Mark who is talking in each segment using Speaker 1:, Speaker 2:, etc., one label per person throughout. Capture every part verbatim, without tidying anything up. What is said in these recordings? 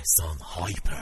Speaker 1: احسان هایپر.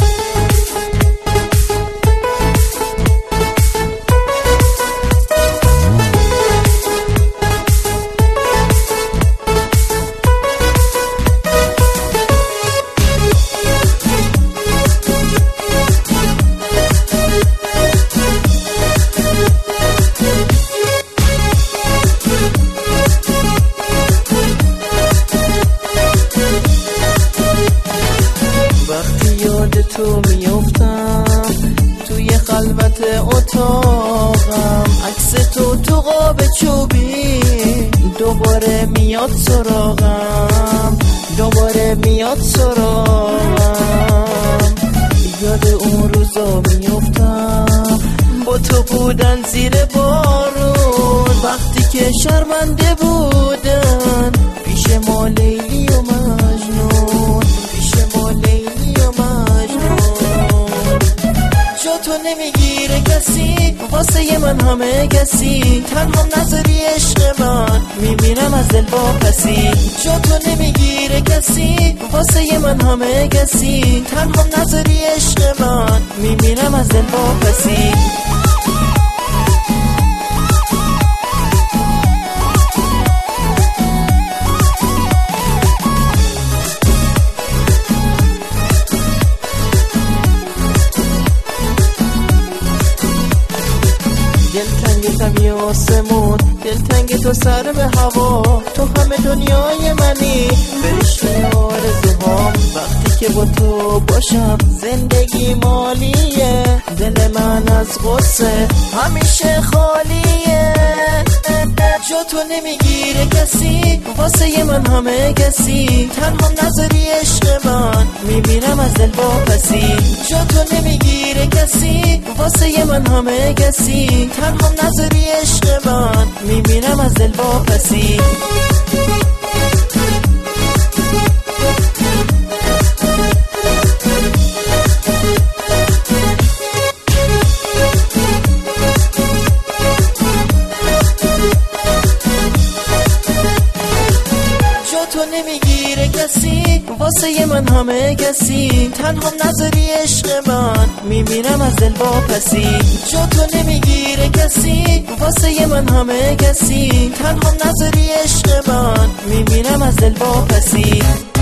Speaker 2: تو میافتم توی خلوت اتاقم، عکس تو تو قاب چوبی دوباره میاد سراغم، دوباره میاد سراغم. یاد اون روزا میافتم با تو بودن زیر بارون، وقتی که شرمنده بودن پیش ما لیلی و مجنون، پیش ما لیلی و مجنون. جا تو نمیگیره کسی واسه من همه کسی، تنها نذاری عشق من میمیرم از دل با پسی. جا تو نمیگیره کسی واسه من همه کسی، تنها نذاری عشق من میمیرم از دل با پسی. دلتنگ تمی آسمون، دلتنگ تو سر به هوا، تو همه دنیای منی، فرشته آرزوهام. وقتی که با تو باشم زندگی مالیه، دل من از غصه همیشه خالیه. جا تو نمیگیره کسی واسه من همه کسی، تنها نذاری عشق من میمیرم از دل با پسی. جا تو نمیگیره کسی واسه من همه کسی، تنها نذاری عشق من میمیرم از دل با پسی. تو نمیگیره کسی واسه من همه کسی، تنها نذاری عشق من میمیرم از دل با پسی. جا تو نمیگیره کسی واسه من همه کسی، تنها نذاری عشق من میمیرم از دل با پسی.